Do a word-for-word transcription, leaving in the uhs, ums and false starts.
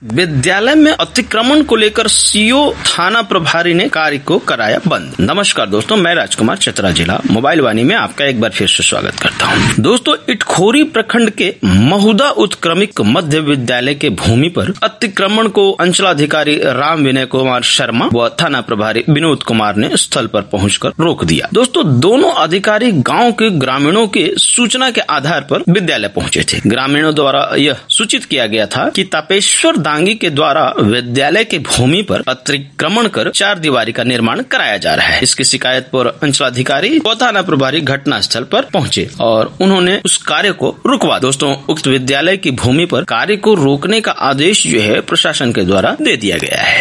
विद्यालय में अतिक्रमण को लेकर सीओ थाना प्रभारी ने कार्य को कराया बंद। नमस्कार दोस्तों, मैं राजकुमार, चतरा जिला मोबाइल वाणी में आपका एक बार फिर से स्वागत करता हूं। दोस्तों, इटखोरी प्रखंड के महुदा उत्क्रमिक मध्य विद्यालय के भूमि पर अतिक्रमण को अंचलाधिकारी राम विनय कुमार शर्मा व थाना प्रभारी विनोद कुमार ने स्थल पर पहुंचकर रोक दिया। दोस्तों, दोनों अधिकारी गाँव के ग्रामीणों के सूचना के आधार पर विद्यालय पहुँचे थे। ग्रामीणों द्वारा यह सूचित किया गया था कि तापेश्वर दांगी के द्वारा विद्यालय की भूमि पर अतिक्रमण कर चार दीवारी का निर्माण कराया जा रहा है। इसकी शिकायत पर अंचलाधिकारी व थाना प्रभारी घटना स्थल पर पहुंचे और उन्होंने उस कार्य को रुकवा। दोस्तों, उक्त विद्यालय की भूमि पर कार्य को रोकने का आदेश जो है प्रशासन के द्वारा दे दिया गया है।